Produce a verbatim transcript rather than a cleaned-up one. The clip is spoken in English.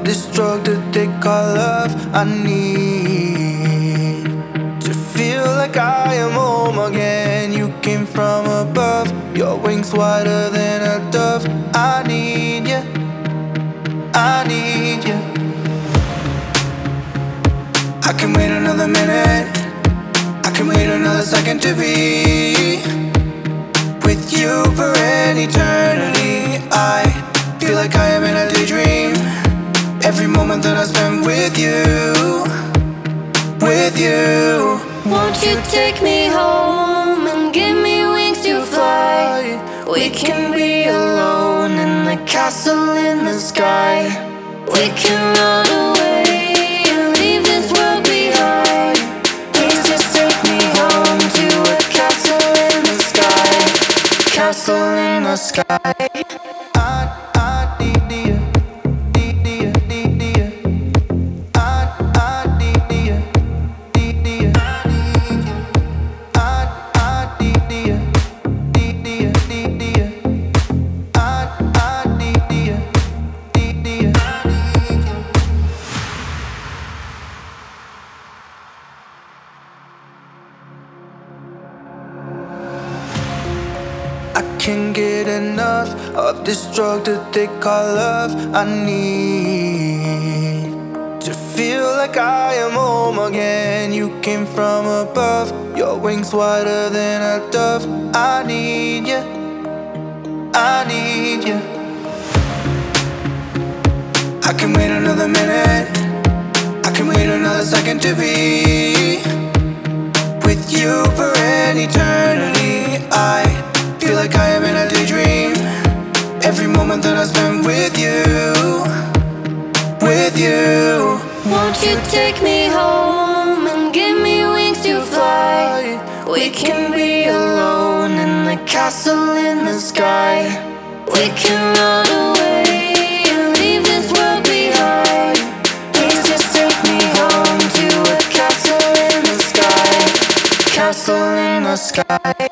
of this drug that they call love. I need to feel like I am home again. You came from above, your wings wider than a dove. I need you, I need you. I can wait another minute, I can wait another second to be with you for an eternity. I feel like I am in a daydream every moment that I spend with you, with you. Won't you take me home and give me wings to fly? We can be alone in the castle in the sky. We can run away and leave this world behind. Please just take me home to a castle in the sky. Castle in the sky. I can't get enough of this drug that they call love. I need to feel like I am home again. You came from above, your wings wider than a dove. I need you, I need you. I can wait another minute, I can wait another second to be with you for an eternity. I feel like I am in a daydream every moment that I spend with you, with you. Won't you take me home and give me wings to fly? We can be alone in the castle in the sky. We can run away and leave this world behind. Please just take me home to a castle in the sky. Castle in the sky.